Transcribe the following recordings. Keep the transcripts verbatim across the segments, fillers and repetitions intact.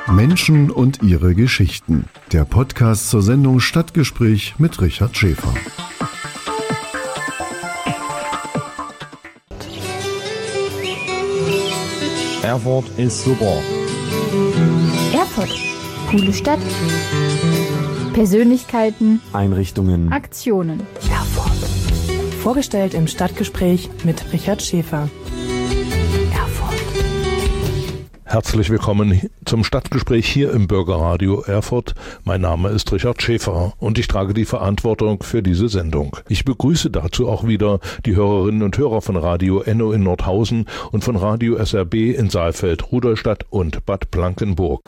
Menschen und ihre Geschichten. Der Podcast zur Sendung Stadtgespräch mit Richard Schäfer. Erfurt ist super. Erfurt. Coole Stadt. Persönlichkeiten. Einrichtungen. Aktionen. Erfurt. Vorgestellt im Stadtgespräch mit Richard Schäfer. Erfurt. Herzlich willkommen zum Stadtgespräch hier im Bürgerradio Erfurt. Mein Name ist Richard Schäfer und ich trage die Verantwortung für diese Sendung. Ich begrüße dazu auch wieder die Hörerinnen und Hörer von Radio Enno in Nordhausen und von Radio S R B in Saalfeld, Rudolstadt und Bad Blankenburg.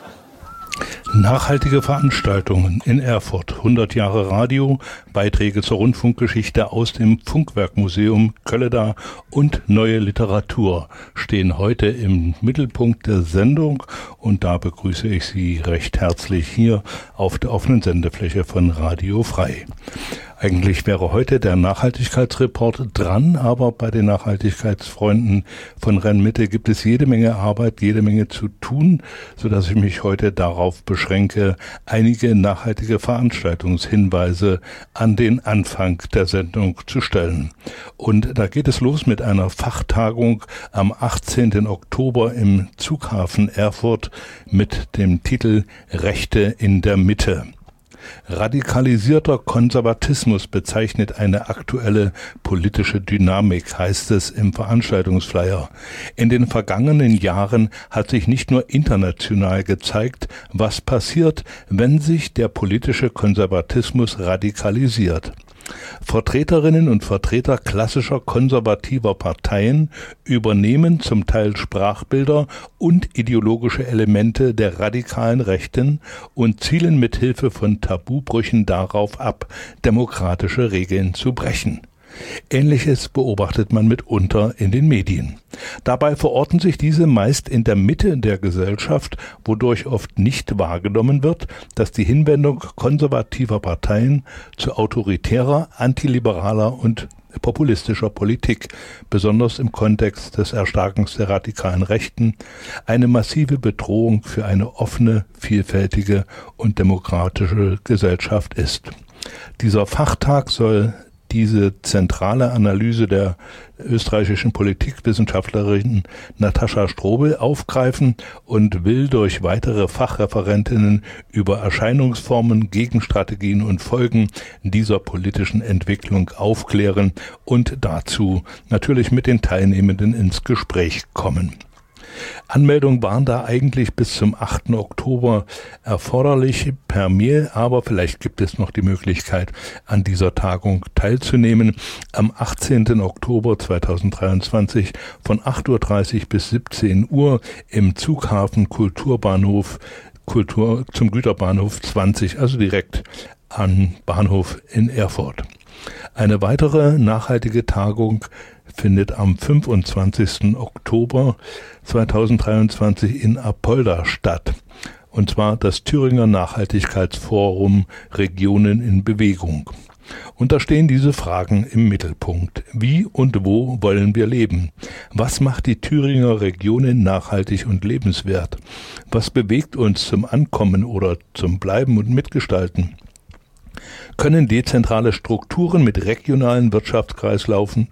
Nachhaltige Veranstaltungen in Erfurt, hundert Jahre Radio, Beiträge zur Rundfunkgeschichte aus dem Funkwerkmuseum Kölleda und neue Literatur stehen heute im Mittelpunkt der Sendung und da begrüße ich Sie recht herzlich hier auf der offenen Sendefläche von Radio Frei. Eigentlich wäre heute der Nachhaltigkeitsreport dran, aber bei den Nachhaltigkeitsfreunden von Rhein-Mitte gibt es jede Menge Arbeit, jede Menge zu tun, sodass ich mich heute darauf beschränke, einige nachhaltige Veranstaltungshinweise an den Anfang der Sendung zu stellen. Und da geht es los mit einer Fachtagung am achtzehnten Oktober im Zughafen Erfurt mit dem Titel Rechte in der Mitte. Radikalisierter Konservatismus bezeichnet eine aktuelle politische Dynamik, heißt es im Veranstaltungsflyer. In den vergangenen Jahren hat sich nicht nur international gezeigt, was passiert, wenn sich der politische Konservatismus radikalisiert. Vertreterinnen und Vertreter klassischer konservativer Parteien übernehmen zum Teil Sprachbilder und ideologische Elemente der radikalen Rechten und zielen mit Hilfe von Tabubrüchen darauf ab, demokratische Regeln zu brechen. Ähnliches beobachtet man mitunter in den Medien. Dabei verorten sich diese meist in der Mitte der Gesellschaft, wodurch oft nicht wahrgenommen wird, dass die Hinwendung konservativer Parteien zu autoritärer, antiliberaler und populistischer Politik, besonders im Kontext des Erstarkens der radikalen Rechten, eine massive Bedrohung für eine offene, vielfältige und demokratische Gesellschaft ist. Dieser Fachtag soll diese zentrale Analyse der österreichischen Politikwissenschaftlerin Natascha Strobel aufgreifen und will durch weitere Fachreferentinnen über Erscheinungsformen, Gegenstrategien und Folgen dieser politischen Entwicklung aufklären und dazu natürlich mit den Teilnehmenden ins Gespräch kommen. Anmeldungen waren da eigentlich bis zum achten Oktober erforderlich per Mail, aber vielleicht gibt es noch die Möglichkeit, an dieser Tagung teilzunehmen. Am achtzehnten Oktober zweitausenddreiundzwanzig von acht Uhr dreißig bis siebzehn Uhr im Zughafen Kulturbahnhof Kultur zum Güterbahnhof zwanzig, also direkt am Bahnhof in Erfurt. Eine weitere nachhaltige Tagung findet am fünfundzwanzigsten Oktober zweitausenddreiundzwanzig in Apolda statt, und zwar das Thüringer Nachhaltigkeitsforum Regionen in Bewegung. Und da stehen diese Fragen im Mittelpunkt. Wie und wo wollen wir leben? Was macht die Thüringer Regionen nachhaltig und lebenswert? Was bewegt uns zum Ankommen oder zum Bleiben und Mitgestalten? Können dezentrale Strukturen mit regionalen Wirtschaftskreislaufen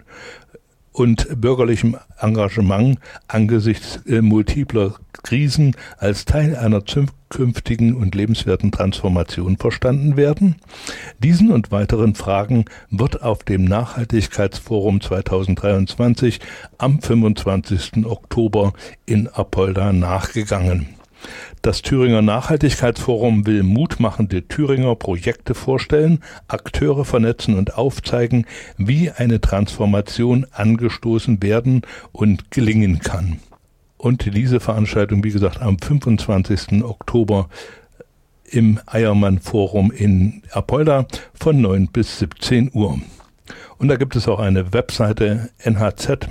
und bürgerlichem Engagement angesichts äh, multipler Krisen als Teil einer zukünftigen und lebenswerten Transformation verstanden werden? Diesen und weiteren Fragen wird auf dem Nachhaltigkeitsforum zweitausenddreiundzwanzig am fünfundzwanzigsten Oktober in Apolda nachgegangen. Das Thüringer Nachhaltigkeitsforum will mutmachende Thüringer Projekte vorstellen, Akteure vernetzen und aufzeigen, wie eine Transformation angestoßen werden und gelingen kann. Und diese Veranstaltung, wie gesagt, am fünfundzwanzigsten Oktober im Eiermann-Forum in Apolda von neun bis siebzehn Uhr. Und da gibt es auch eine Webseite n h z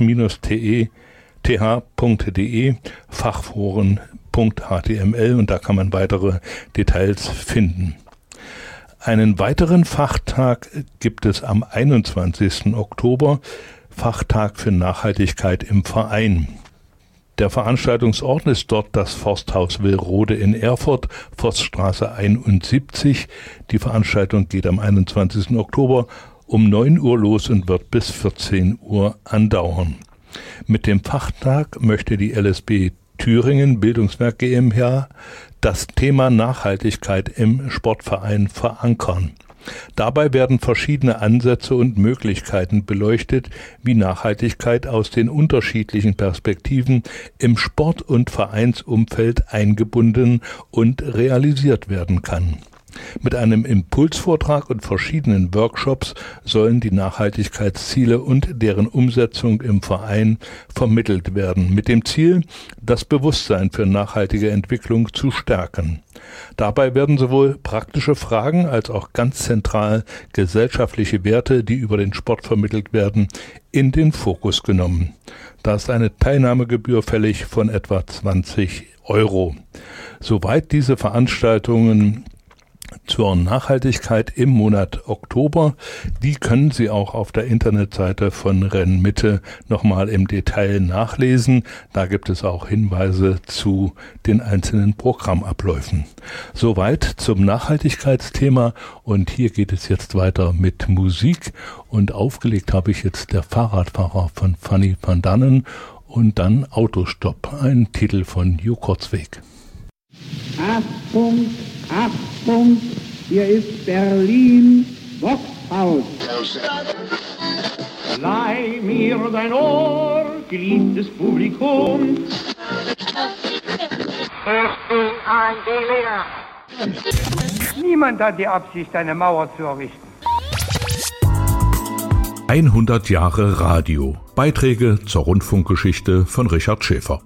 t h punkt d e Fachforen H T M L und da kann man weitere Details finden. Einen weiteren Fachtag gibt es am einundzwanzigsten Oktober, Fachtag für Nachhaltigkeit im Verein. Der Veranstaltungsort ist dort das Forsthaus Willrode in Erfurt, Forststraße einundsiebzig. Die Veranstaltung geht am einundzwanzigsten Oktober um neun Uhr los und wird bis vierzehn Uhr andauern. Mit dem Fachtag möchte die L S B Thüringen Bildungswerk GmbH das Thema Nachhaltigkeit im Sportverein verankern. Dabei werden verschiedene Ansätze und Möglichkeiten beleuchtet, wie Nachhaltigkeit aus den unterschiedlichen Perspektiven im Sport- und Vereinsumfeld eingebunden und realisiert werden kann. Mit einem Impulsvortrag und verschiedenen Workshops sollen die Nachhaltigkeitsziele und deren Umsetzung im Verein vermittelt werden, mit dem Ziel, das Bewusstsein für nachhaltige Entwicklung zu stärken. Dabei werden sowohl praktische Fragen als auch ganz zentral gesellschaftliche Werte, die über den Sport vermittelt werden, in den Fokus genommen. Da ist eine Teilnahmegebühr fällig von etwa zwanzig Euro. Soweit diese Veranstaltungen zur Nachhaltigkeit im Monat Oktober. Die können Sie auch auf der Internetseite von Rennmitte nochmal im Detail nachlesen. Da gibt es auch Hinweise zu den einzelnen Programmabläufen. Soweit zum Nachhaltigkeitsthema und hier geht es jetzt weiter mit Musik und aufgelegt habe ich jetzt der Fahrradfahrer von Fanny van Dannen und dann Autostopp, ein Titel von Jo Kurzweg. Achtung, Achtung, hier ist Berlin, Boxhaus. Leih mir dein Ohr, geliebtes Publikum. Ich bin ein Berliner. Niemand hat die Absicht, eine Mauer zu errichten. hundert Jahre Radio. Beiträge zur Rundfunkgeschichte von Richard Schäfer.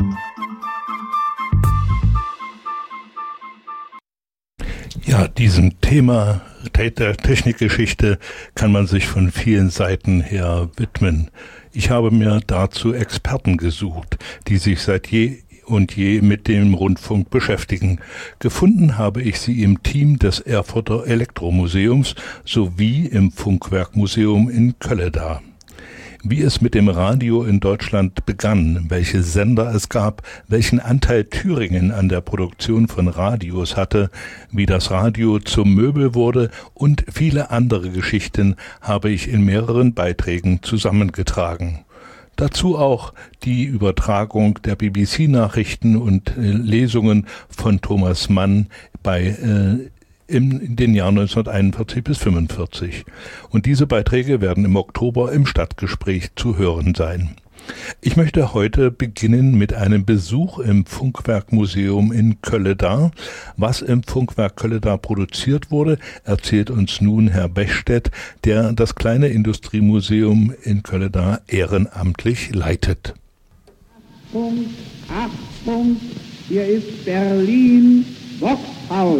Ja, diesem Thema der Technikgeschichte kann man sich von vielen Seiten her widmen. Ich habe mir dazu Experten gesucht, die sich seit je und je mit dem Rundfunk beschäftigen. Gefunden habe ich sie im Team des Erfurter Elektromuseums sowie im Funkwerkmuseum in Kölleda. Wie es mit dem Radio in Deutschland begann, welche Sender es gab, welchen Anteil Thüringen an der Produktion von Radios hatte, wie das Radio zum Möbel wurde und viele andere Geschichten habe ich in mehreren Beiträgen zusammengetragen. Dazu auch die Übertragung der B B C-Nachrichten und äh, Lesungen von Thomas Mann bei äh, in den Jahren neunzehnhunderteinundvierzig bis fünfundvierzig. Und diese Beiträge werden im Oktober im Stadtgespräch zu hören sein. Ich möchte heute beginnen mit einem Besuch im Funkwerkmuseum in Kölleda. Was im Funkwerk Kölleda produziert wurde, erzählt uns nun Herr Bechstedt, der das kleine Industriemuseum in Kölleda ehrenamtlich leitet. Achtung, Achtung, hier ist Berlin, Boxhaus.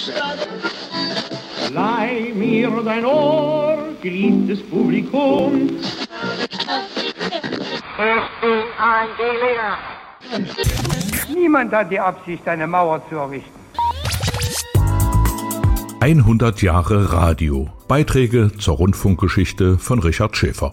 Leih mir dein Ohr, geliebtes Publikum. Ich bin ein Berliner. Niemand hat die Absicht, eine Mauer zu errichten. hundert Jahre Radio. Beiträge zur Rundfunkgeschichte von Richard Schäfer.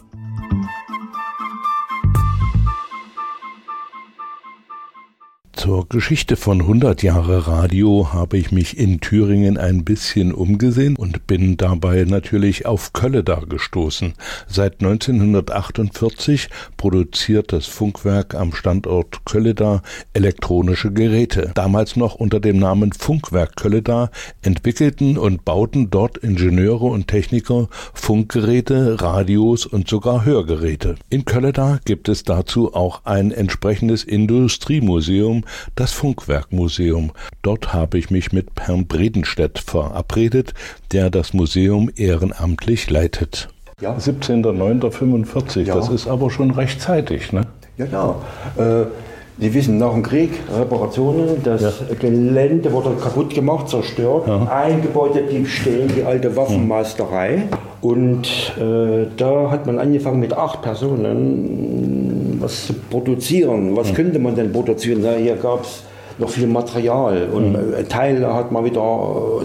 Zur Geschichte von hundert Jahre Radio habe ich mich in Thüringen ein bisschen umgesehen und bin dabei natürlich auf Kölleda gestoßen. Seit neunzehnhundertachtundvierzig produziert das Funkwerk am Standort Kölleda elektronische Geräte. Damals noch unter dem Namen Funkwerk Kölleda entwickelten und bauten dort Ingenieure und Techniker Funkgeräte, Radios und sogar Hörgeräte. In Kölleda gibt es dazu auch ein entsprechendes Industriemuseum, das Funkwerkmuseum. Dort habe ich mich mit Herrn Bredenstedt verabredet, der das Museum ehrenamtlich leitet. Ja. siebzehnter neunter fünfundvierzig, Ja. Das ist aber schon rechtzeitig, ne? Ja, ja. Äh, Sie wissen, nach dem Krieg, Reparationen, das Ja. Gelände wurde kaputt gemacht, zerstört. Ja. Ein Gebäude blieb stehen, die alte Waffenmeisterei. Und äh, da hat man angefangen mit acht Personen was zu produzieren. Was Mhm. könnte man denn produzieren? Na, hier gab es noch viel Material und mhm. Teile hat man wieder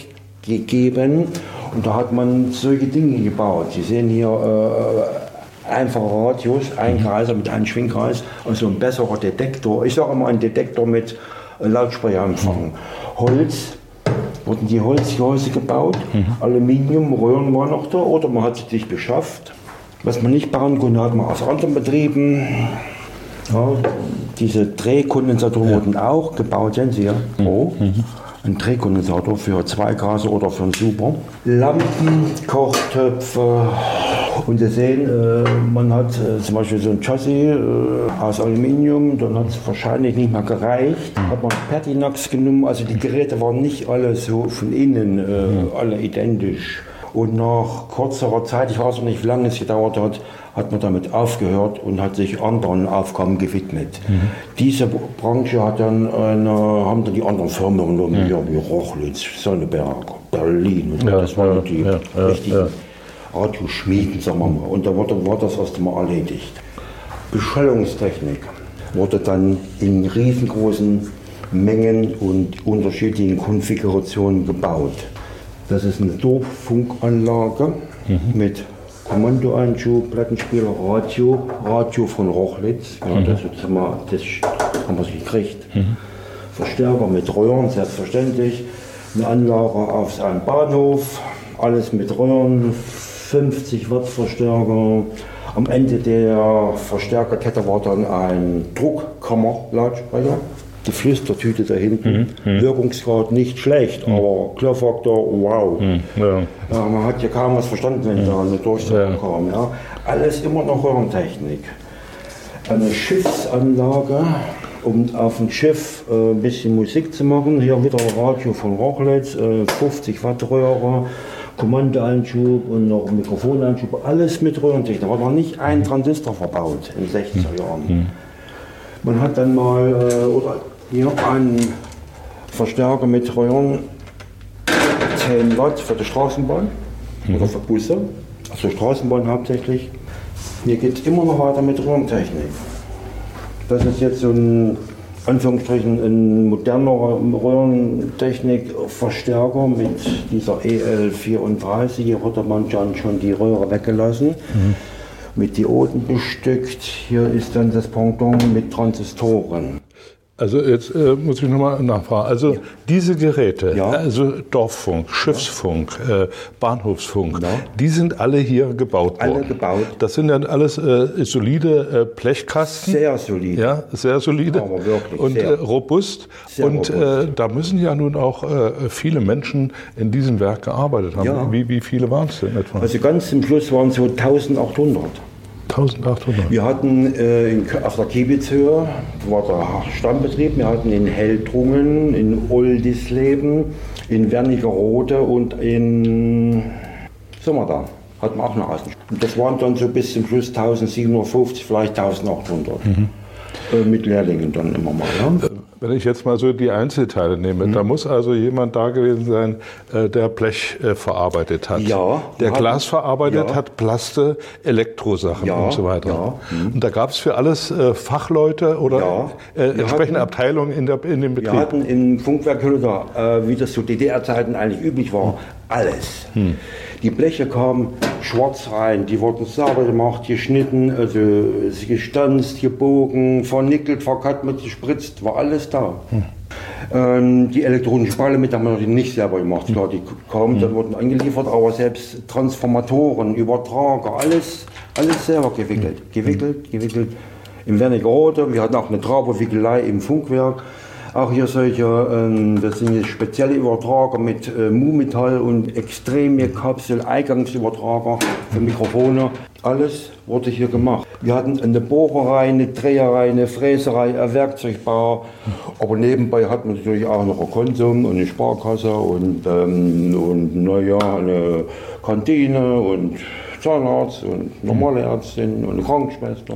zurückgegeben. Und da hat man solche Dinge gebaut. Sie sehen hier äh, einfache Radios, ein Kreiser mit einem Schwingkreis, also ein besserer Detektor. Ich sage immer ein Detektor mit Lautsprecherempfang. Holz, wurden die Holzgehäuse gebaut, mhm. Aluminium, Röhren waren noch da oder man hat sie sich beschafft. Was man nicht bauen konnte, hat man aus anderen Betrieben. Ja, diese Drehkondensatoren ja. wurden auch gebaut, sehen Sie ja. Oh. Mhm. Ein Drehkondensator für zwei Grad oder für einen Super. Lampen, Kochtöpfe. Und Sie sehen, äh, man hat äh, zum Beispiel so ein Chassis äh, aus Aluminium, dann hat es wahrscheinlich nicht mehr gereicht. Mhm. Hat man Pertinax genommen, also die Geräte waren nicht alle so von innen, äh, mhm. alle identisch. Und nach kurzer Zeit, ich weiß noch nicht, wie lange es gedauert hat, hat man damit aufgehört und hat sich anderen Aufgaben gewidmet. Mhm. Diese Branche hat dann eine, haben dann die anderen Firmen genommen, ja. wie Rochlitz, Sonneberg, Berlin. Und ja, das waren ja, die ja, richtigen ja. Radioschmieden, sagen wir mal. Und da war, war das erst einmal erledigt. Beschallungstechnik wurde dann in riesengroßen Mengen und unterschiedlichen Konfigurationen gebaut. Das ist eine Dorffunkanlage mhm. mit Kommandoeinschub, Plattenspieler, Radio, Radio von Rochlitz. Ja, mhm. das, das haben wir gekriegt. Mhm. Verstärker mit Röhren, selbstverständlich. Eine Anlage auf einem Bahnhof, alles mit Röhren, fünfzig Watt Verstärker. Am Ende der Verstärkerkette war dann ein Druckkammerlautsprecher. Die Flüstertüte da hinten, mhm. Wirkungsgrad nicht schlecht, mhm. aber Klirrfaktor, wow. Mhm. Ja. Ja, man hat ja kaum was verstanden, wenn mhm. da eine Durchsage ja. kam. Ja. Alles immer noch Röhrentechnik. Eine Schiffsanlage, um auf dem Schiff äh, ein bisschen Musik zu machen. Hier wieder Radio von Rochlitz, äh, fünfzig Watt Röhre, Kommandoeinschub und noch Mikrofoneinschub, alles mit Röhrentechnik. Da war noch nicht ein Transistor verbaut in den sechziger Jahren. Mhm. Man hat dann mal äh, oder hier einen Verstärker mit Röhren, zehn Watt für die Straßenbahn mhm. oder für Busse, also Straßenbahn hauptsächlich. Hier geht es immer noch weiter mit Röhrentechnik. Das ist jetzt so ein, Anführungsstrichen, ein moderner Röhrentechnik-Verstärker mit dieser E L vierunddreißig. Hier hat man dann schon die Röhre weggelassen. Mhm. Mit Dioden bestückt. Hier ist dann das Pendant mit Transistoren. Also jetzt äh, muss ich nochmal nachfragen. Also ja. diese Geräte, ja. also Dorffunk, Schiffsfunk, äh, Bahnhofsfunk, ja. die sind alle hier gebaut alle worden. gebaut. Das sind dann alles äh, solide äh, Blechkasten. Sehr solide. Ja, sehr solide. Aber wirklich und sehr. Äh, robust. Sehr und robust. Äh, da müssen ja nun auch äh, viele Menschen in diesem Werk gearbeitet haben. Ja. Wie, wie viele waren es denn etwa? Also ganz zum Schluss waren es so eintausendachthundert. eintausendachthundert. Wir hatten äh, in, auf der Kiebitzhöhe, war der Stammbetrieb, wir hatten in Heldrungen, in Oldisleben, in Wernigerode und in Sommerda hatten wir auch eine Außenstelle. Und das waren dann so bis zum Schluss eintausendsiebenhundertfünfzig, vielleicht eintausendachthundert. Mhm. Äh, mit Lehrlingen dann immer mal. Ja? Wenn ich jetzt mal so die Einzelteile nehme, mhm. da muss also jemand da gewesen sein, äh, der Blech äh, verarbeitet hat, ja, der hat, Glas verarbeitet ja. hat, Plaste, Elektrosachen ja, und so weiter. Ja. Mhm. Und da gab es für alles äh, Fachleute oder ja. äh, entsprechende hatten, Abteilungen in, der, in dem Betrieb? Wir hatten im Funkwerk Hülder, äh, wie das zu D D R-Zeiten eigentlich üblich war, alles. Mhm. Die Bleche kamen schwarz rein, die wurden sauber gemacht, geschnitten, also gestanzt, gebogen, vernickelt, verkatmet, gespritzt, war alles da. Hm. Ähm, die elektronischen Bälle mit haben wir nicht selber gemacht, klar, die kamen, hm. dann wurden angeliefert, aber selbst Transformatoren, Übertrager, alles, alles selber gewickelt, hm. gewickelt, gewickelt. Im Wernigerode, wir hatten auch eine Trauberwickelei im Funkwerk. Auch hier solche, ähm, das sind spezielle Übertrager mit äh, Mu-Metall und extreme Kapsel-Eingangsübertrager für Mikrofone. Alles wurde hier gemacht. Wir hatten eine Bohrerei, eine Dreherei, eine Fräserei, ein Werkzeugbau. Aber nebenbei hatten wir natürlich auch noch ein Konsum und eine Sparkasse und, ähm, und naja, eine Kantine und Zahnarzt und normale Ärztin und eine Krankenschwester.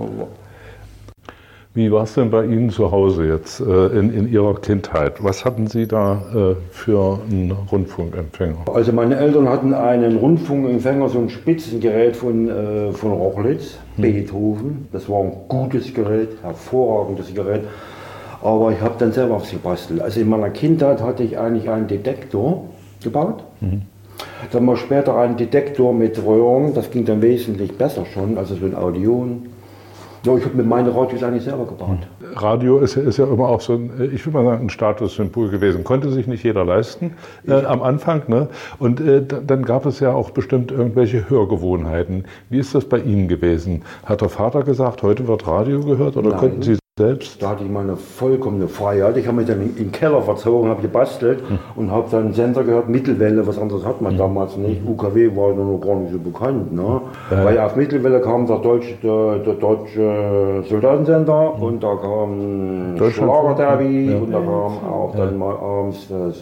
Wie war es denn bei Ihnen zu Hause jetzt äh, in, in Ihrer Kindheit? Was hatten Sie da äh, für einen Rundfunkempfänger? Also meine Eltern hatten einen Rundfunkempfänger, so ein Spitzengerät von, äh, von Rochlitz, hm. Beethoven. Das war ein gutes Gerät, hervorragendes Gerät. Aber ich habe dann selber was gebastelt. Also in meiner Kindheit hatte ich eigentlich einen Detektor gebaut. Mhm. Dann mal später einen Detektor mit Röhren, das ging dann wesentlich besser schon, also so ein Audion. Ja, ich habe mir meine Radios eigentlich selber gebaut. Radio ist ja, ist ja immer auch so ein, ich will mal sagen, ein Statussymbol gewesen. Konnte sich nicht jeder leisten äh, am Anfang. Ne? Und äh, dann gab es ja auch bestimmt irgendwelche Hörgewohnheiten. Wie ist das bei Ihnen gewesen? Hat der Vater gesagt, heute wird Radio gehört oder Nein. konnten Sie selbst? Da hatte ich mal eine vollkommene Freiheit. Ich habe mich dann in den Keller verzogen, habe gebastelt hm. und habe dann einen Sender gehört, Mittelwelle, was anderes hat man hm. damals nicht. U K W war noch gar nicht so bekannt. Ne? Ja. Weil auf Mittelwelle kam der deutsche, der, der deutsche Soldatensender hm. und da kam Schlagerderby ja. und da kam auch ja. dann mal abends das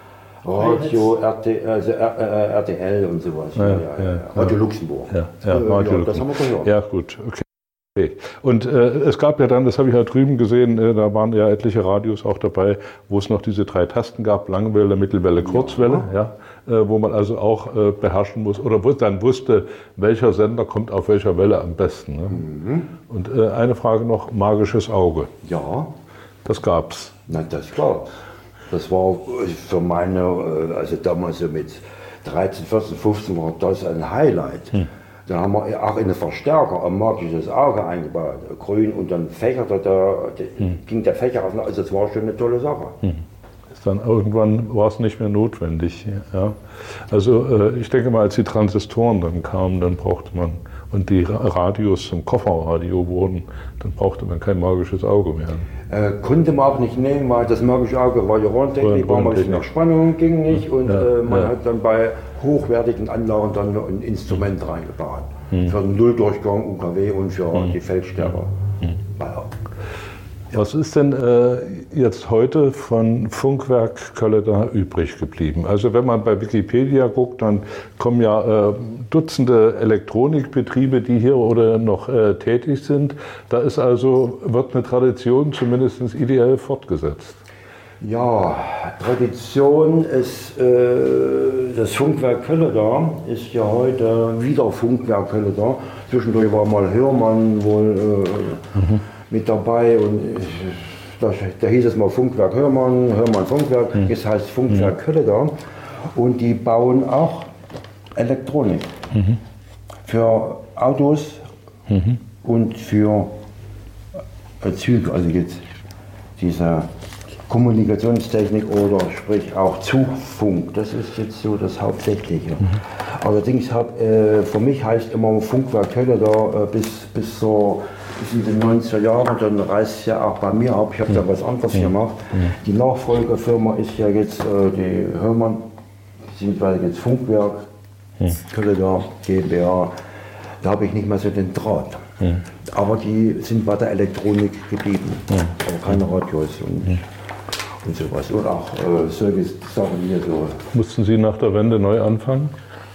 Radio, R T, also R T L und sowas. Ja, ja, ja. Radio Luxemburg. Ja, ja, Radio ja, Luxemburg. Das haben wir gehört. Ja, gut, okay. Und äh, es gab ja dann, das habe ich ja drüben gesehen, äh, da waren ja etliche Radios auch dabei, wo es noch diese drei Tasten gab, Langwelle, Mittelwelle, Kurzwelle, ja. ja äh, wo man also auch äh, beherrschen muss oder wo dann wusste, welcher Sender kommt auf welcher Welle am besten. Ne? Mhm. Und äh, eine Frage noch, magisches Auge. Ja. Das gab's. Na, das gab's. Das war für meine, also damals so mit dreizehn, vierzehn, fünfzehn war das ein Highlight. Hm. Dann haben wir auch in den Verstärker ein magisches Auge eingebaut, grün, und dann fächerte der, der hm. ging der Fächer auf. Also das war schon eine tolle Sache. Hm. Dann irgendwann war es nicht mehr notwendig. Ja. Also äh, ich denke mal, als die Transistoren dann kamen, dann brauchte man, und die Radios zum Kofferradio wurden, dann brauchte man kein magisches Auge mehr. Äh, konnte man auch nicht nehmen, weil das magische Auge war ja Röhrentechnik, war man nach Spannung, ging nicht, und ja, äh, man ja. hat dann bei hochwertigen Anlagen dann noch ein Instrument mhm. reingebaut. Mhm. Für den Nulldurchgang U K W und für mhm. die Feldstärke. Mhm. Ja. Was ist denn äh, jetzt heute von Funkwerk Kölleda übrig geblieben? Also wenn man bei Wikipedia guckt, dann kommen ja äh, Dutzende Elektronikbetriebe, die hier oder noch äh, tätig sind. Da ist also, wird eine Tradition zumindest ideell fortgesetzt. Ja, Tradition ist, äh, das Funkwerk Kölleda ist ja heute wieder Funkwerk Kölleda. Zwischendurch war mal Hörmann wohl äh, mhm. mit dabei, und da, da hieß es mal Funkwerk Hörmann, Hörmann Funkwerk, mhm. jetzt heißt Funkwerk mhm. Kölleda, und die bauen auch Elektronik mhm. für Autos mhm. und für äh, Züge, also jetzt diese Kommunikationstechnik oder sprich auch Zugfunk, das ist jetzt so das Hauptsächliche. Mhm. Allerdings hab, äh, für mich heißt immer Funkwerk Kölleda äh, bis, bis so bis in den neunziger Jahren, dann reißt es ja auch bei mir ab, ich habe mhm. da was anderes mhm. gemacht. Mhm. Die Nachfolgerfirma ist ja jetzt äh, die Hörmann, beziehungsweise jetzt Funkwerk mhm. Kölleda GmbH, da habe ich nicht mehr so den Draht. Mhm. Aber die sind bei der Elektronik geblieben, mhm. aber keine Radios und, mhm. und sowas. Und auch äh, solche Sachen hier so. Mussten Sie nach der Wende neu anfangen?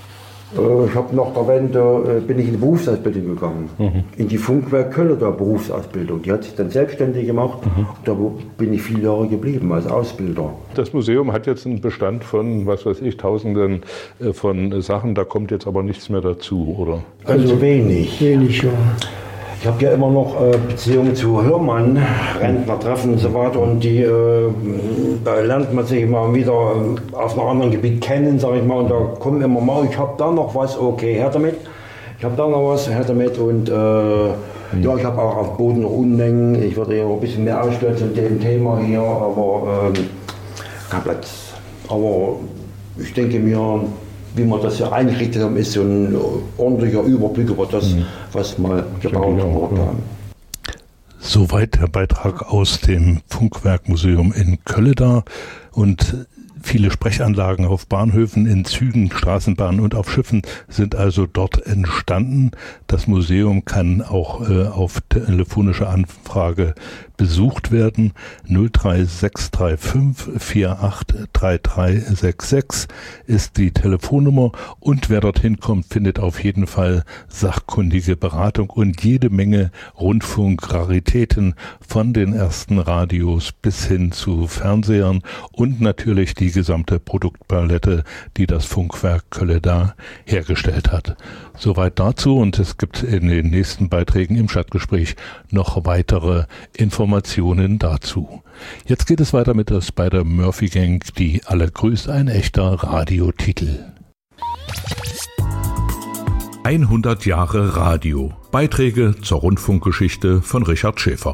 Äh, ich habe nach der Wende, äh, bin ich in die Berufsausbildung gegangen, mhm. in die Funkwerk Kölleda Berufsausbildung. Die hat sich dann selbstständig gemacht, mhm. und da bin ich viele Jahre geblieben als Ausbilder. Das Museum hat jetzt einen Bestand von, was weiß ich, Tausenden äh, von Sachen, da kommt jetzt aber nichts mehr dazu, oder? Also wenig. Wenig, ja. Ich habe ja immer noch äh, Beziehungen zu Hörmann, Rentnertreffen und so weiter, und die äh, da lernt man sich mal wieder äh, auf einem anderen Gebiet kennen, sage ich mal, und da kommen immer mal, ich habe da noch was, okay, her damit, ich habe da noch was, her damit, und äh, mhm. ja, ich habe auch auf Boden noch Unmengen, ich würde ja ein bisschen mehr ausstellen zu dem Thema hier, aber ähm, kein Platz. Aber ich denke mir, wie man das ja eingerichtet haben, ist so ein ordentlicher Überblick über das, mhm. was mal gebaut wurde. Ja. Soweit der Beitrag aus dem Funkwerkmuseum in Kölleda, und viele Sprechanlagen auf Bahnhöfen, in Zügen, Straßenbahnen und auf Schiffen sind also dort entstanden. Das Museum kann auch äh, auf telefonische Anfrage besucht werden. null drei sechs drei fünf vier acht drei drei sechs sechs ist die Telefonnummer, und wer dorthin kommt, findet auf jeden Fall sachkundige Beratung und jede Menge Rundfunkraritäten, von den ersten Radios bis hin zu Fernsehern, und natürlich die gesamte Produktpalette, die das Funkwerk Kölleda hergestellt hat. Soweit dazu, und es gibt in den nächsten Beiträgen im Stadtgespräch noch weitere Informationen dazu. Jetzt geht es weiter mit der Spider-Murphy Gang, die alle grüßt, ein echter Radiotitel. hundert Jahre Radio. Beiträge zur Rundfunkgeschichte von Richard Schäfer.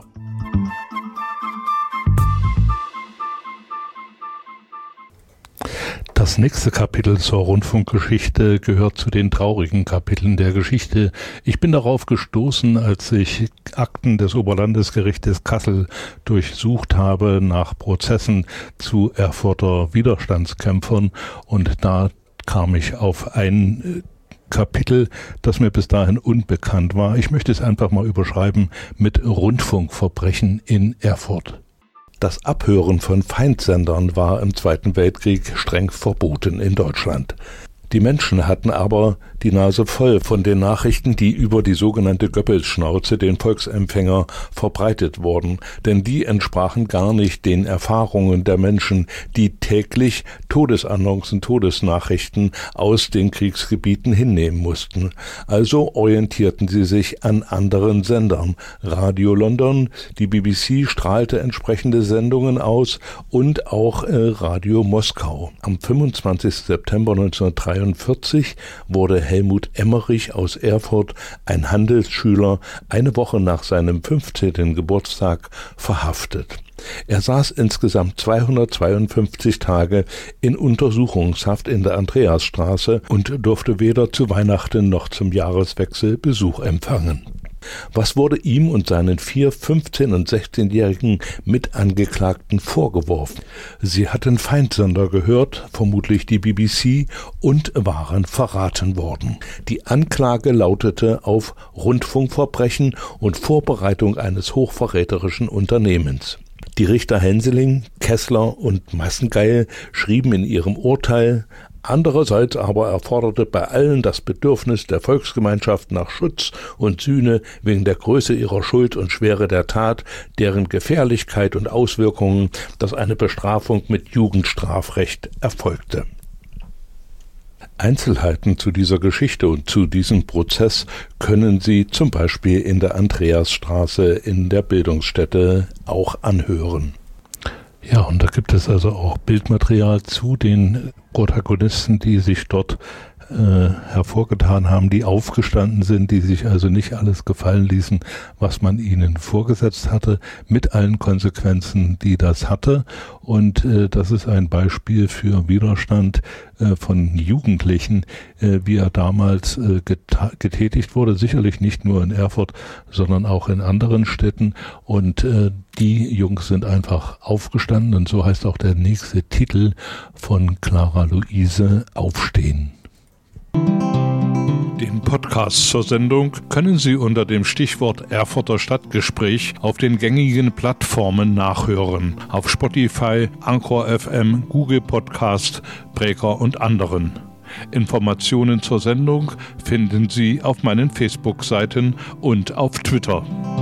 Das nächste Kapitel zur Rundfunkgeschichte gehört zu den traurigen Kapiteln der Geschichte. Ich bin darauf gestoßen, als ich Akten des Oberlandesgerichtes Kassel durchsucht habe nach Prozessen zu Erfurter Widerstandskämpfern, und da kam ich auf ein Kapitel, das mir bis dahin unbekannt war. Ich möchte es einfach mal überschreiben mit Rundfunkverbrechen in Erfurt. Das Abhören von Feindsendern war im Zweiten Weltkrieg streng verboten in Deutschland. Die Menschen hatten aber die Nase voll von den Nachrichten, die über die sogenannte Goebbels-Schnauze, den Volksempfänger, verbreitet wurden, denn die entsprachen gar nicht den Erfahrungen der Menschen, die täglich Todesannoncen, Todesnachrichten aus den Kriegsgebieten hinnehmen mussten. Also orientierten sie sich an anderen Sendern. Radio London, die B B C strahlte entsprechende Sendungen aus, und auch äh, Radio Moskau. Am fünfundzwanzigsten September neunzehnhundertdreiundvierzig wurde Helmut Emmerich aus Erfurt, ein Handelsschüler, eine Woche nach seinem fünfzehnten Geburtstag verhaftet. Er saß insgesamt zweihundertzweiundfünfzig Tage in Untersuchungshaft in der Andreasstraße und durfte weder zu Weihnachten noch zum Jahreswechsel Besuch empfangen. Was wurde ihm und seinen vier fünfzehn- und sechzehnjährigen Mitangeklagten vorgeworfen? Sie hatten Feindsender gehört, vermutlich die B B C, und waren verraten worden. Die Anklage lautete auf Rundfunkverbrechen und Vorbereitung eines hochverräterischen Unternehmens. Die Richter Henseling, Kessler und Massengeil schrieben in ihrem Urteil: Andererseits aber erforderte bei allen das Bedürfnis der Volksgemeinschaft nach Schutz und Sühne wegen der Größe ihrer Schuld und Schwere der Tat, deren Gefährlichkeit und Auswirkungen, dass eine Bestrafung mit Jugendstrafrecht erfolgte. Einzelheiten zu dieser Geschichte und zu diesem Prozess können Sie zum Beispiel in der Andreasstraße in der Bildungsstätte auch anhören. Ja, und da gibt es also auch Bildmaterial zu den Protagonisten, die sich dort äh, hervorgetan haben, die aufgestanden sind, die sich also nicht alles gefallen ließen, was man ihnen vorgesetzt hatte, mit allen Konsequenzen, die das hatte. Und äh, das ist ein Beispiel für Widerstand äh, von Jugendlichen, äh, wie er damals äh, geta- getätigt wurde, sicherlich nicht nur in Erfurt, sondern auch in anderen Städten. Und äh, die Jungs sind einfach aufgestanden, und so heißt auch der nächste Titel von Clara Luise: Aufstehen. Den Podcast zur Sendung können Sie unter dem Stichwort Erfurter Stadtgespräch auf den gängigen Plattformen nachhören. Auf Spotify, Anchor F M, Google Podcast, Breaker und anderen. Informationen zur Sendung finden Sie auf meinen Facebook-Seiten und auf Twitter.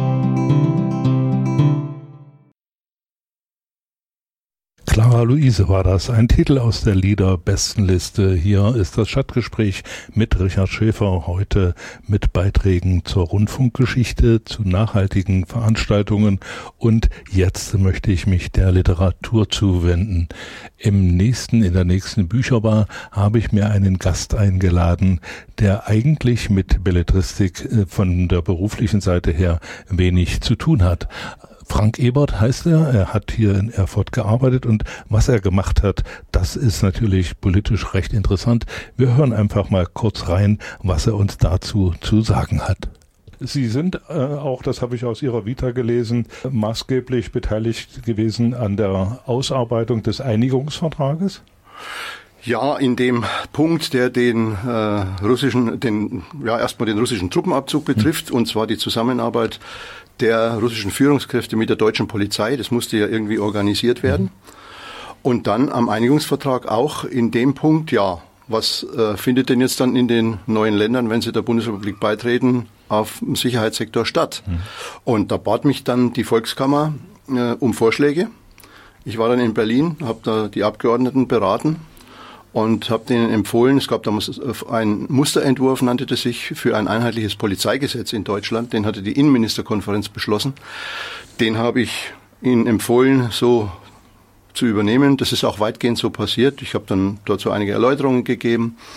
Clara Luise war das, ein Titel aus der Liederbestenliste. Hier ist das Stadtgespräch mit Richard Schäfer, heute mit Beiträgen zur Rundfunkgeschichte, zu nachhaltigen Veranstaltungen, und jetzt möchte ich mich der Literatur zuwenden. Im nächsten, in der nächsten Bücherbar habe ich mir einen Gast eingeladen, der eigentlich mit Belletristik von der beruflichen Seite her wenig zu tun hat. Frank Ebert heißt er, er hat hier in Erfurt gearbeitet, und was er gemacht hat, das ist natürlich politisch recht interessant. Wir hören einfach mal kurz rein, was er uns dazu zu sagen hat. Sie sind äh, auch, das habe ich aus Ihrer Vita gelesen, maßgeblich beteiligt gewesen an der Ausarbeitung des Einigungsvertrages? Ja, in dem Punkt, der den äh, russischen, den ja erstmal den russischen Truppenabzug betrifft, mhm. und zwar die Zusammenarbeit der russischen Führungskräfte mit der deutschen Polizei. Das musste ja irgendwie organisiert werden. Mhm. Und dann am Einigungsvertrag auch in dem Punkt, ja, was äh, findet denn jetzt dann in den neuen Ländern, wenn sie der Bundesrepublik beitreten, auf dem Sicherheitssektor statt? Mhm. Und da bat mich dann die Volkskammer äh, um Vorschläge. Ich war dann in Berlin, habe da die Abgeordneten beraten und habe denen empfohlen, es gab damals einen Musterentwurf, nannte das sich, für ein einheitliches Polizeigesetz in Deutschland. Den hatte die Innenministerkonferenz beschlossen. Den habe ich ihnen empfohlen, so zu übernehmen. Das ist auch weitgehend so passiert. Ich habe dann dort so einige Erläuterungen gegeben.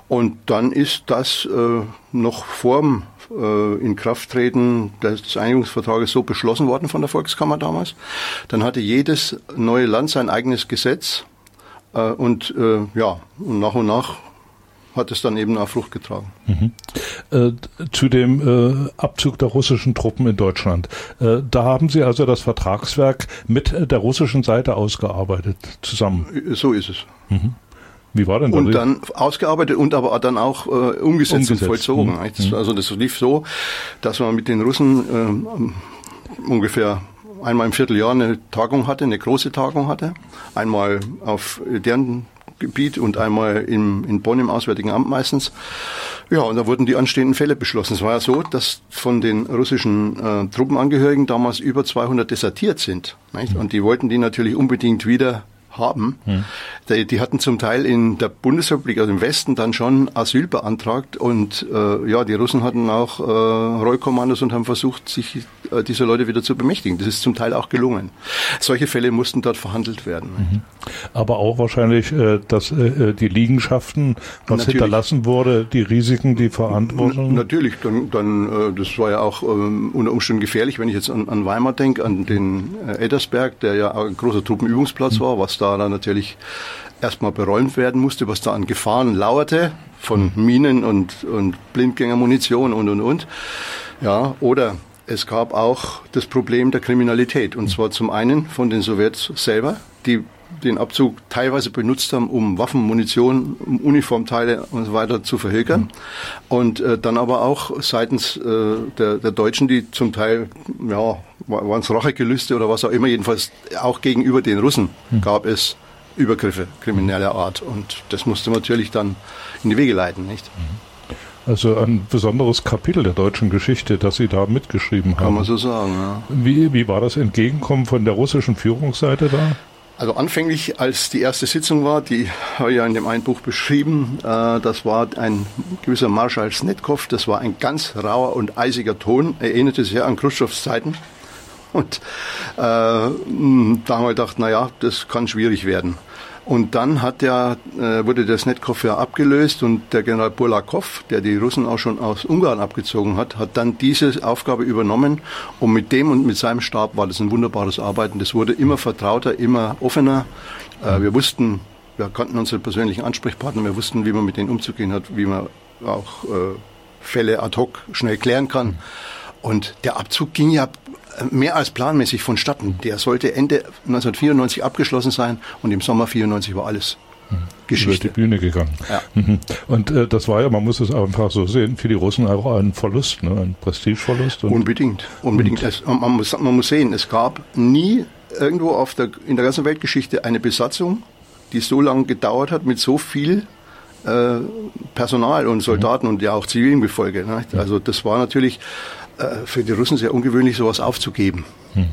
Und dann ist das äh, noch vorm äh, Inkrafttreten des Einigungsvertrages so beschlossen worden von der Volkskammer damals. Dann hatte jedes neue Land sein eigenes Gesetz äh, und äh, ja, und nach und nach hat es dann eben auch Frucht getragen. Mhm. Äh, zu dem äh, Abzug der russischen Truppen in Deutschland. Äh, da haben Sie also das Vertragswerk mit der russischen Seite ausgearbeitet, zusammen? So ist es. Mhm. Wie war denn das? Und dann ausgearbeitet und aber dann auch äh, umgesetzt, umgesetzt und vollzogen. Mhm. Also das lief so, dass man mit den Russen äh, ungefähr einmal im Vierteljahr eine Tagung hatte, eine große Tagung hatte. Einmal auf deren Gebiet und einmal in, in Bonn im Auswärtigen Amt meistens. Ja, und da wurden die anstehenden Fälle beschlossen. Es war ja so, dass von den russischen äh, Truppenangehörigen damals über zweihundert desertiert sind. Nicht? Und die wollten die natürlich unbedingt wieder haben. Hm. Die, die hatten zum Teil in der Bundesrepublik, also im Westen, dann schon Asyl beantragt und äh, ja, die Russen hatten auch äh, Rollkommandos und haben versucht, sich äh, dieser Leute wieder zu bemächtigen. Das ist zum Teil auch gelungen. Solche Fälle mussten dort verhandelt werden. Mhm. Aber auch wahrscheinlich, äh, dass äh, die Liegenschaften, was natürlich hinterlassen wurde, die Risiken, die Verantwortung? N- natürlich, dann, dann äh, das war ja auch äh, unter Umständen gefährlich, wenn ich jetzt an, an Weimar denke, an den äh, Eddersberg, der ja auch ein großer Truppenübungsplatz mhm. war, was da dann natürlich erstmal beräumt werden musste, was da an Gefahren lauerte, von Minen und, und Blindgängermunition und, und, und. Ja, oder es gab auch das Problem der Kriminalität. Und zwar zum einen von den Sowjets selber, die den Abzug teilweise benutzt haben, um Waffen, Munition, um Uniformteile und so weiter zu verhökern. Und äh, dann aber auch seitens äh, der, der Deutschen, die zum Teil, ja, waren es Rachegelüste oder was auch immer, jedenfalls auch gegenüber den Russen gab es Übergriffe krimineller Art. Und das musste man natürlich dann in die Wege leiten, nicht? Also ein besonderes Kapitel der deutschen Geschichte, das Sie da mitgeschrieben haben. Kann man so sagen, ja. Wie, wie war das Entgegenkommen von der russischen Führungsseite da? Also anfänglich, als die erste Sitzung war, die habe ich ja in dem einen Buch beschrieben, äh, das war ein gewisser Marschall Snetkov, das war ein ganz rauer und eisiger Ton, erinnerte sehr an Chruschtschows Zeiten. Und äh, da haben wir gedacht, naja, das kann schwierig werden. Und dann hat der, äh, wurde der Snetkov ja abgelöst und der General Burlakow, der die Russen auch schon aus Ungarn abgezogen hat, hat dann diese Aufgabe übernommen. Und mit dem und mit seinem Stab war das ein wunderbares Arbeiten. Das wurde immer vertrauter, immer offener. Äh, wir wussten, wir kannten unsere persönlichen Ansprechpartner, wir wussten, wie man mit denen umzugehen hat, wie man auch äh, Fälle ad hoc schnell klären kann. Und der Abzug ging ja mehr als planmäßig vonstatten. Der sollte Ende neunzehnhundertvierundneunzig abgeschlossen sein und im Sommer vierundneunzig war alles hm. Geschichte. Über die Bühne gegangen. Ja. Und äh, das war ja, man muss es einfach so sehen, für die Russen auch ein Verlust, ne? Ein Prestigeverlust. Und unbedingt, unbedingt. Es, man, muss, man muss sehen, es gab nie irgendwo auf der, in der ganzen Weltgeschichte eine Besatzung, die so lange gedauert hat mit so viel äh, Personal und Soldaten mhm. und ja auch zivilen Gefolge. Ne? Also das war natürlich für die Russen sehr ungewöhnlich, sowas aufzugeben.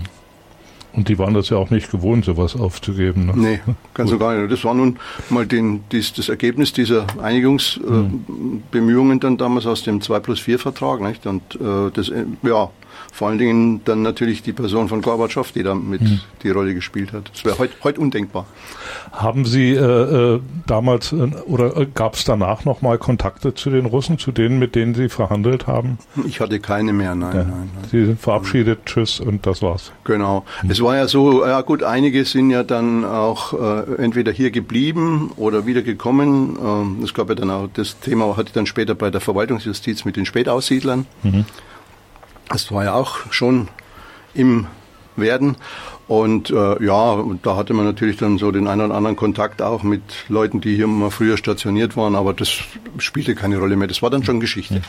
Und die waren das ja auch nicht gewohnt, sowas aufzugeben. Ne? Nee, ganz und gar nicht. Das war nun mal den, dies, das Ergebnis dieser Einigungsbemühungen äh, dann damals aus dem zwei plus vier Vertrag. Nicht? Und äh, das, ja, vor allen Dingen dann natürlich die Person von Gorbatschow, die da mit hm. die Rolle gespielt hat. Das wäre heute heut undenkbar. Haben Sie äh, damals äh, oder gab es danach nochmal Kontakte zu den Russen, zu denen, mit denen Sie verhandelt haben? Ich hatte keine mehr, nein. Ja. nein, nein. Sie sind verabschiedet, mhm. tschüss und das war's. Genau. Mhm. Es war ja so, ja gut, einige sind ja dann auch äh, entweder hier geblieben oder wieder gekommen. Ähm, es gab ja dann auch, das Thema hatte dann später bei der Verwaltungsjustiz mit den Spätaussiedlern. Mhm. Das war ja auch schon im Werden. Und äh, ja, und da hatte man natürlich dann so den einen oder anderen Kontakt auch mit Leuten, die hier mal früher stationiert waren, aber das spielte keine Rolle mehr. Das war dann schon Geschichte.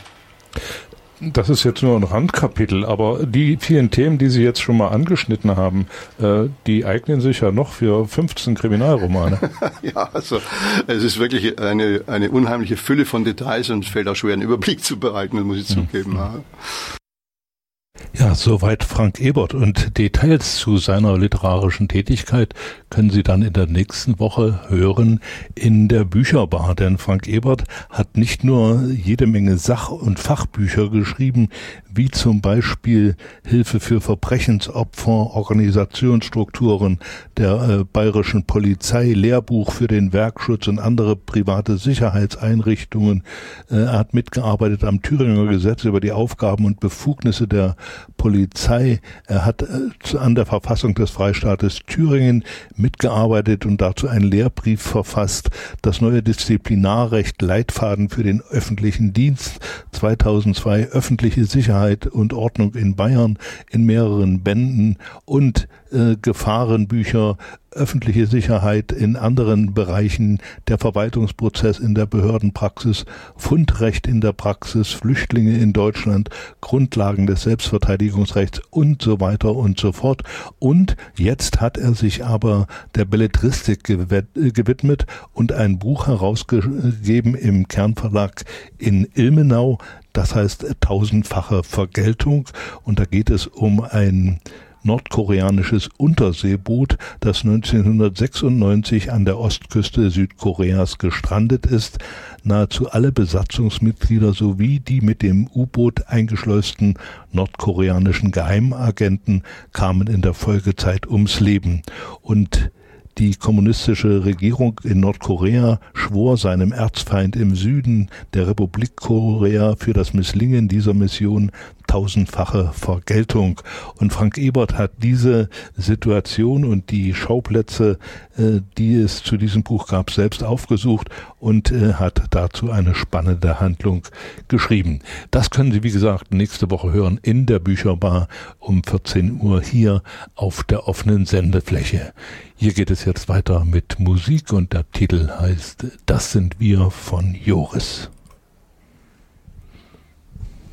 Das ist jetzt nur ein Randkapitel, aber die vielen Themen, die Sie jetzt schon mal angeschnitten haben, äh, die eignen sich ja noch für fünfzehn Kriminalromane. Ja, also es ist wirklich eine, eine unheimliche Fülle von Details und es fällt auch schwer, einen Überblick zu behalten, das muss ich zugeben. Mhm. Ja. Ja, soweit Frank Ebert, und Details zu seiner literarischen Tätigkeit können Sie dann in der nächsten Woche hören in der Bücherbar, denn Frank Ebert hat nicht nur jede Menge Sach- und Fachbücher geschrieben, wie zum Beispiel Hilfe für Verbrechensopfer, Organisationsstrukturen der äh, bayerischen Polizei, Lehrbuch für den Werkschutz und andere private Sicherheitseinrichtungen. Äh, er hat mitgearbeitet am Thüringer Gesetz über die Aufgaben und Befugnisse der Polizei. Er hat äh, an der Verfassung des Freistaates Thüringen mitgearbeitet und dazu einen Lehrbrief verfasst. Das neue Disziplinarrecht, Leitfaden für den öffentlichen Dienst, zweitausendzwei, öffentliche Sicherheit und Ordnung in Bayern, in mehreren Bänden, und äh, Gefahrenbücher, öffentliche Sicherheit in anderen Bereichen, der Verwaltungsprozess in der Behördenpraxis, Fundrecht in der Praxis, Flüchtlinge in Deutschland, Grundlagen des Selbstverteidigungsrechts und so weiter und so fort. Und jetzt hat er sich aber der Belletristik gewidmet und ein Buch herausgegeben im Kernverlag in Ilmenau, das heißt Tausendfache Vergeltung, und da geht es um ein nordkoreanisches Unterseeboot, das neunzehnhundertsechsundneunzig an der Ostküste Südkoreas gestrandet ist. Nahezu alle Besatzungsmitglieder sowie die mit dem U-Boot eingeschleusten nordkoreanischen Geheimagenten kamen in der Folgezeit ums Leben. Und die kommunistische Regierung in Nordkorea schwor seinem Erzfeind im Süden der Republik Korea für das Misslingen dieser Mission tausendfache Vergeltung. Und Frank Ebert hat diese Situation und die Schauplätze, äh, die es zu diesem Buch gab, selbst aufgesucht und äh, hat dazu eine spannende Handlung geschrieben. Das können Sie, wie gesagt, nächste Woche hören in der Bücherbar um vierzehn Uhr hier auf der offenen Sendefläche. Hier geht es jetzt weiter mit Musik und der Titel heißt "Das sind wir" von Joris.